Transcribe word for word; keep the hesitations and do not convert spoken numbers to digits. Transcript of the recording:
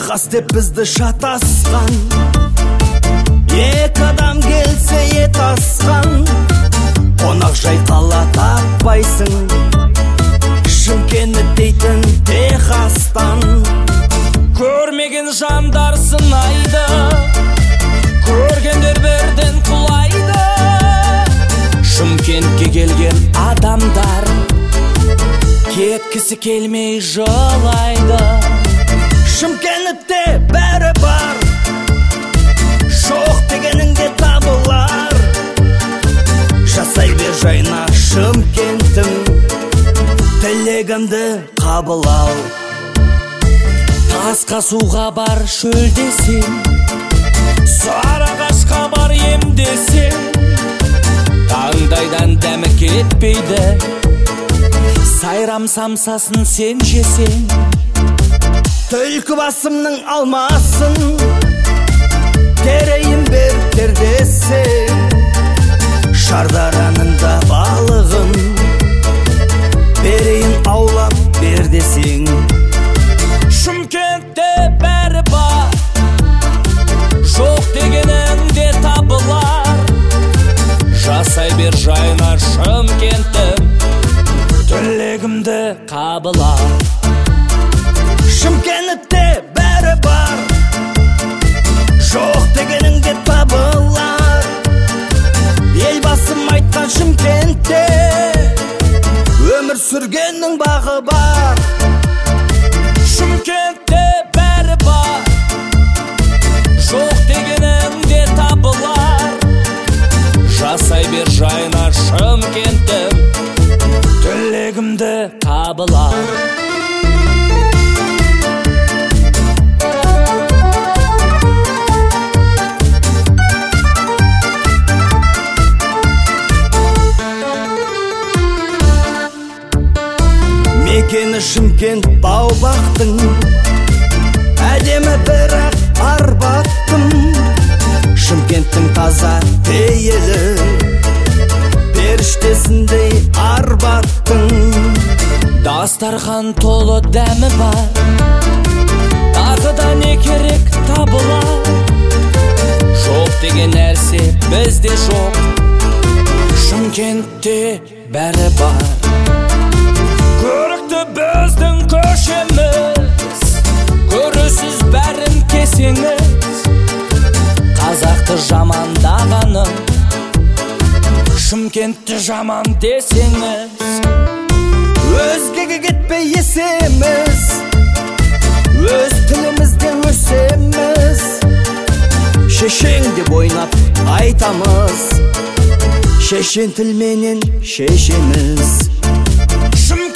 Техас деп бізді шатасқан, екі адам келсе ет асқан. Қонақ жай қала таппайсың, Шымкент дейтін Техастан. Көрмеген жандар сынайды, көргендер бірден құлайды. Шымкентке келген адамдар кеткісі келмей жылайды. Шымкентте бәрі бар, жоқ дегеніңде табылар. Жасай бер жайна Шымкентім, тілегімді қабыл ал. Тасқа суға бар шөлдесең, Сарыағашқа бар емдесең, таңдайдан дәмі кетпейді, сайрам самсасын сен жесең. Түлкі басымның алмасын, терейін беріп тердесең. Шардараның да балығын берейін аулап бер десең. Шымкентте бәрі бар, жоқ дегеніңде табылар. Жасай бер жайна Шымкентім, тілегімді қабыл ал. Шымкентте бәрі бар, жоқ дегеніңде табылар. Елбасым айтқан Шымкентте өмір сүргеннің бағы бар. Шымкентте бәрі бар, жоқ дегеніңде табылар. Жасай бер жайна Шымкентім, тілегімді қабыл ал. Мекені Шымкент бау-бақтың, әдемі бірақ арбаттың. Шымкенттің таза пейілі, періштесіндей арбаттың. Дастархан толы дәмі бар, тағы да не керек табылар. Жоқ деген нәрсе бізде жоқ, Шымкентте бәрі бар. Көрікті біздің көшеміз, көрісіз бәрін кесеңіз. Қазақты жамандағаным, Шымкентті жаман десеңіз. Өзгеге кетпей есеміз, өз тілімізде өсеміз. Шешең деп ойнап айтамыз, шешен тілменен шешеміз.